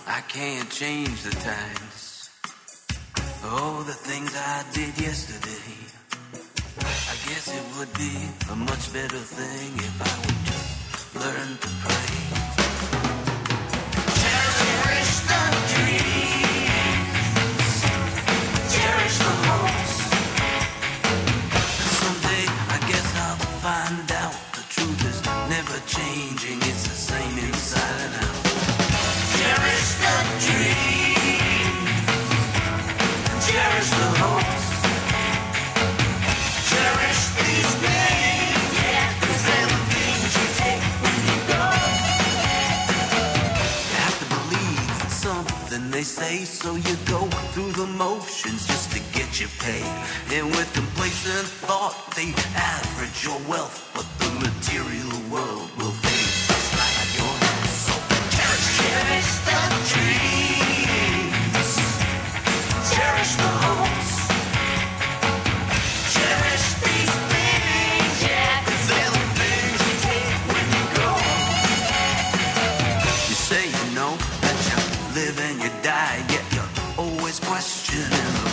I can't change the times. Oh, the things I did yesterday. I guess it would be a much better thing if I would just learn to pray. Cherish the dreams. Cherish the hopes. Someday I guess I'll find out the truth is never changing. It's the same inside and out. Cherish the dreams. Cherish the hopes. Cherish these days, yeah, 'cause they're the things you take when you go. You have to believe something they say, so you go through the motions just to get your pay. And with complacent thought, they average your wealth, but the material world will fade just like your soul. Cherish the dreams. Cherish the hopes. Cherish these things, yeah, 'cause they're the things you take when you go. You say you know that you live and you die, yet you're always questioning